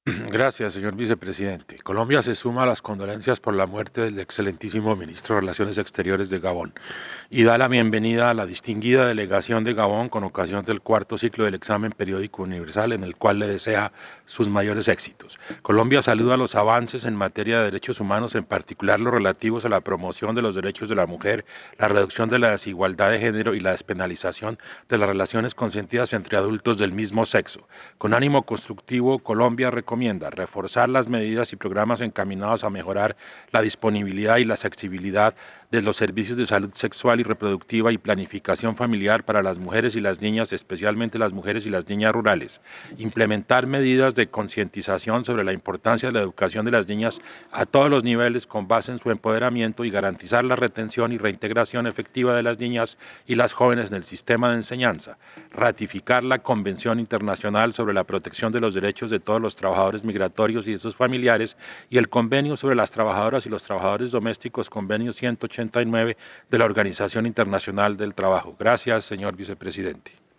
Gracias, señor vicepresidente. Colombia se suma a las condolencias por la muerte del excelentísimo ministro de Relaciones Exteriores de Gabón y da la bienvenida a la distinguida delegación de Gabón con ocasión del cuarto ciclo del examen periódico universal, en el cual le desea sus mayores éxitos. Colombia saluda los avances en materia de derechos humanos, en particular los relativos a la promoción de los derechos de la mujer, la reducción de la desigualdad de género y la despenalización de las relaciones consentidas entre adultos del mismo sexo. Con ánimo constructivo, Colombia recomienda reforzar las medidas y programas encaminados a mejorar la disponibilidad y la accesibilidad de los servicios de salud sexual y reproductiva y planificación familiar para las mujeres y las niñas, especialmente las mujeres y las niñas rurales. Implementar medidas de concientización sobre la importancia de la educación de las niñas a todos los niveles con base en su empoderamiento y garantizar la retención y reintegración efectiva de las niñas y las jóvenes en el sistema de enseñanza. Ratificar la Convención Internacional sobre la Protección de los Derechos de todos los trabajadores migratorios y de sus familiares y el Convenio sobre las trabajadoras y los trabajadores domésticos, Convenio 189 de la Organización Internacional del Trabajo. Gracias, señor vicepresidente.